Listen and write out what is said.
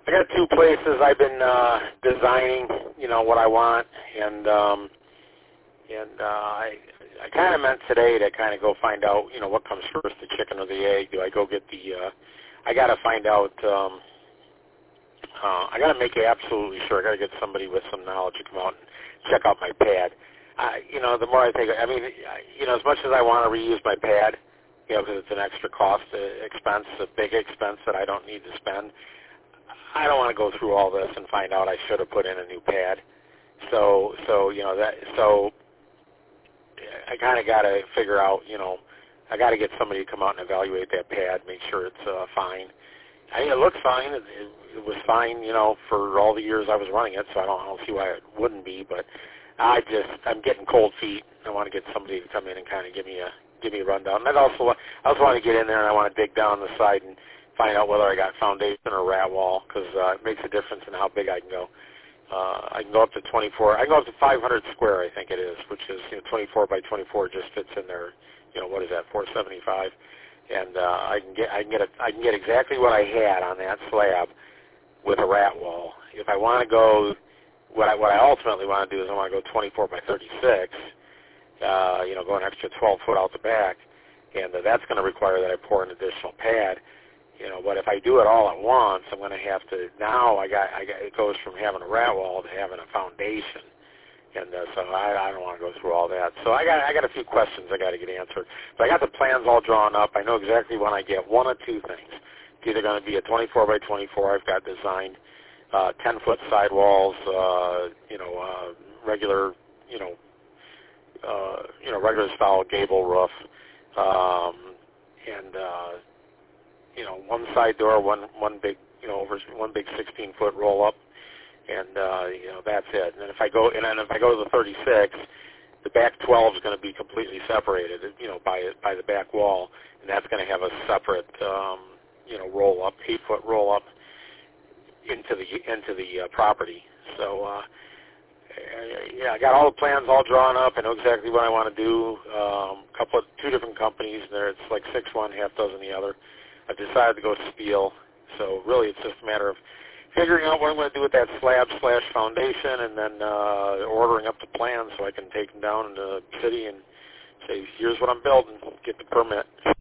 I got two places I've been designing, what I want, and I kind of meant today to kind of go find out, what comes first, the chicken or the egg. Do I go get the? I got to find out. I got to make it absolutely sure. I got to get somebody with some knowledge to come out and check out my pad. The more I think, as much as I want to reuse my pad, because it's an extra cost, expense, a big expense that I don't need to spend. I don't want to go through all this and find out I should have put in a new pad. So I kind of got to figure out, I got to get somebody to come out and evaluate that pad, make sure it's fine. It looks fine. It was fine, for all the years I was running it, so I don't see why it wouldn't be. But I'm getting cold feet. I want to get somebody to come in and kind of give me a rundown. And I also want to get in there and I want to dig down the side and find out whether I got foundation or rat wall, because it makes a difference in how big I can go. I can go up to 24. I can go up to 500 square, I think it is, which is 24 by 24 just fits in there. What is that, 475? And I can get exactly what I had on that slab with a rat wall. If I want to go, what I ultimately want to do is I want to go 24 by 36. Go an extra 12 foot out the back, and that's going to require that I pour an additional pad. But if I do it all at once, I'm going to have to. Now it goes from having a rat wall to having a foundation. And so I don't want to go through all that. So I got a few questions I got to get answered. But I got the plans all drawn up. I know exactly when I get one of two things. It's either going to be a 24 by 24. I've got designed 10-foot sidewalls, regular, regular style gable roof, one side door, one big, one big 16-foot roll up. And that's it. And if I go to the 36, the back 12 is going to be completely separated, by the back wall, and that's going to have a separate, roll up, 8-foot roll up into the property. So I got all the plans all drawn up. I know exactly what I want to do. Two different companies there. It's like 6 one, half dozen the other. I've decided to go Spiel. So really, it's just a matter of figuring out what I'm going to do with that slab/foundation, and then ordering up the plans so I can take them down in the city and say, here's what I'm building, get the permit.